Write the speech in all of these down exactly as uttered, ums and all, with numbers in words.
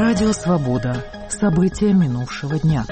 Радио «Свобода». События минувшего дня.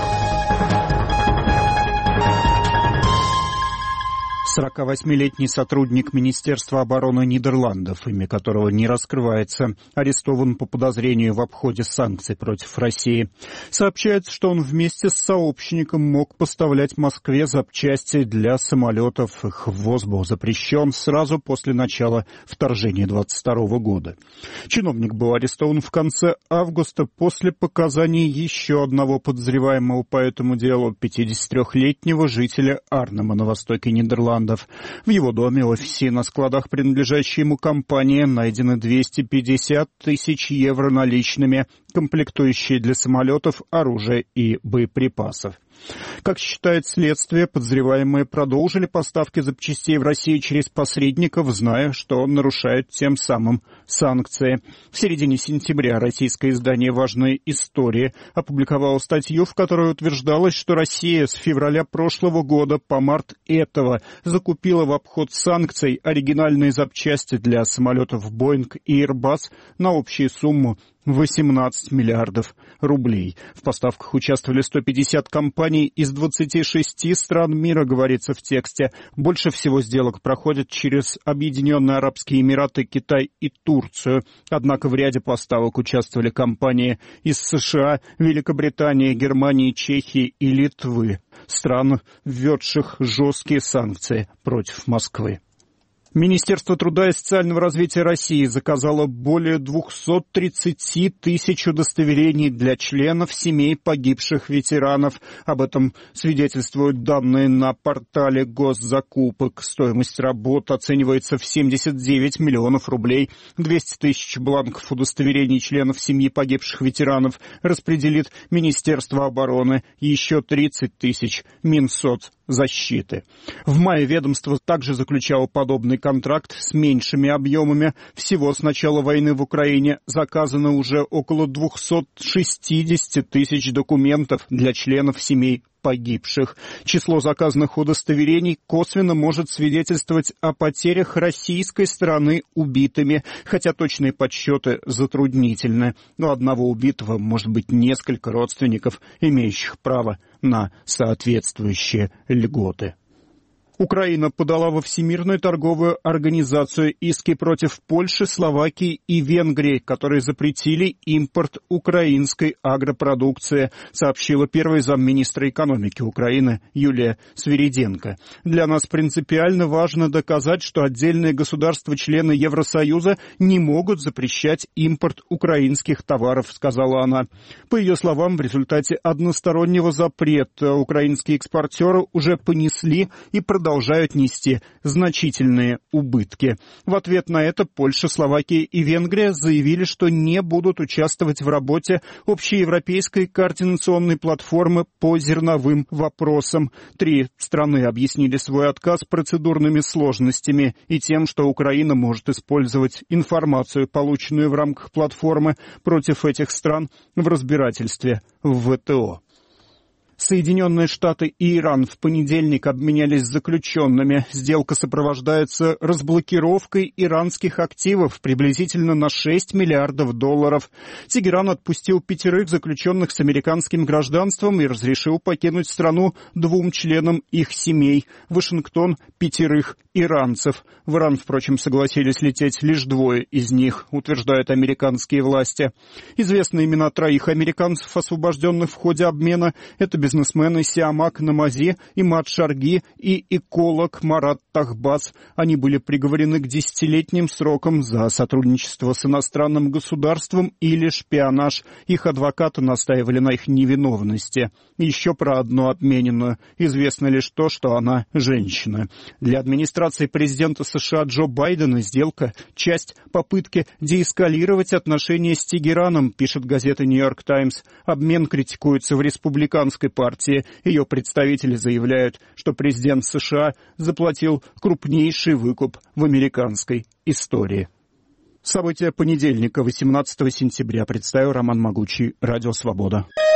сорокавосьмилетний сотрудник Министерства обороны Нидерландов, имя которого не раскрывается, арестован по подозрению в обходе санкций против России. Сообщается, что он вместе с сообщником мог поставлять Москве запчасти для самолетов. Их ввоз был запрещен сразу после начала вторжения двадцать второго года. Чиновник был арестован в конце августа после показаний еще одного подозреваемого по этому делу, пятидесятитрёхлетнего жителя Арнема на востоке Нидерландов. В его доме, офисе и на складах, принадлежащей ему компании, найдены двести пятьдесят тысяч евро наличными, комплектующие для самолетов, оружия и боеприпасов. Как считает следствие, подозреваемые продолжили поставки запчастей в Россию через посредников, зная, что нарушают тем самым санкции. В середине сентября российское издание «Важная история» опубликовало статью, в которой утверждалось, что Россия с февраля прошлого года по март этого закупила в обход санкций оригинальные запчасти для самолетов Boeing и Airbus на общую сумму восемнадцать миллиардов рублей. В поставках участвовали сто пятьдесят компаний из двадцати шести стран мира, говорится в тексте. Больше всего сделок проходят через Объединенные Арабские Эмираты, Китай и Турцию. Однако в ряде поставок участвовали компании из США, Великобритании, Германии, Чехии и Литвы, стран, введших жесткие санкции против Москвы. Министерство труда и социального развития России заказало более двухсот тридцати тысяч удостоверений для членов семей погибших ветеранов. Об этом свидетельствуют данные на портале госзакупок. Стоимость работ оценивается в семьдесят девять миллионов рублей. двести тысяч бланков удостоверений членов семьи погибших ветеранов распределит Министерство обороны. Еще тридцать тысяч Минсоцзащиты. В мае ведомство также заключало подобный контракт с меньшими объемами. Всего с начала войны в Украине заказано уже около двухсот шестидесяти тысяч документов для членов семей погибших. Число заказанных удостоверений косвенно может свидетельствовать о потерях российской стороны убитыми, хотя точные подсчеты затруднительны. Но одного убитого может быть несколько родственников, имеющих право на соответствующие льготы. Украина подала во Всемирную торговую организацию иски против Польши, Словакии и Венгрии, которые запретили импорт украинской агропродукции, сообщила первый замминистра экономики Украины Юлия Свириденко. Для нас принципиально важно доказать, что отдельные государства-члены Евросоюза не могут запрещать импорт украинских товаров, сказала она. По ее словам, в результате одностороннего запрета украинские экспортеры уже понесли и продолжают продолжают нести значительные убытки. В ответ на это Польша, Словакия и Венгрия заявили, что не будут участвовать в работе общеевропейской координационной платформы по зерновым вопросам. Три страны объяснили свой отказ процедурными сложностями и тем, что Украина может использовать информацию, полученную в рамках платформы, против этих стран в разбирательстве в ВТО. Соединенные Штаты и Иран в понедельник обменялись заключенными. Сделка сопровождается разблокировкой иранских активов приблизительно на шесть миллиардов долларов. Тегеран отпустил пятерых заключенных с американским гражданством и разрешил покинуть страну двум членам их семей. Вашингтон – пятерых иранцев. В Иран, впрочем, согласились лететь лишь двое из них, утверждают американские власти. Известны имена троих американцев, освобожденных в ходе обмена. Это бизнесмены Сиамак Намази, Имад Шарги и эколог Марат Тахбас. Они были приговорены к десятилетним срокам за сотрудничество с иностранным государством или шпионаж. Их адвокаты настаивали на их невиновности. Еще про одну обмененную. Известно лишь то, что она женщина. Для администрации президента США Джо Байдена сделка – часть попытки деэскалировать отношения с Тегераном, пишет газета «Нью-Йорк Таймс». Обмен критикуется в республиканской партии. Ее представители заявляют, что президент США заплатил крупнейший выкуп в американской истории. События понедельника, восемнадцатого сентября, представил Роман Могучий, Радио Свобода.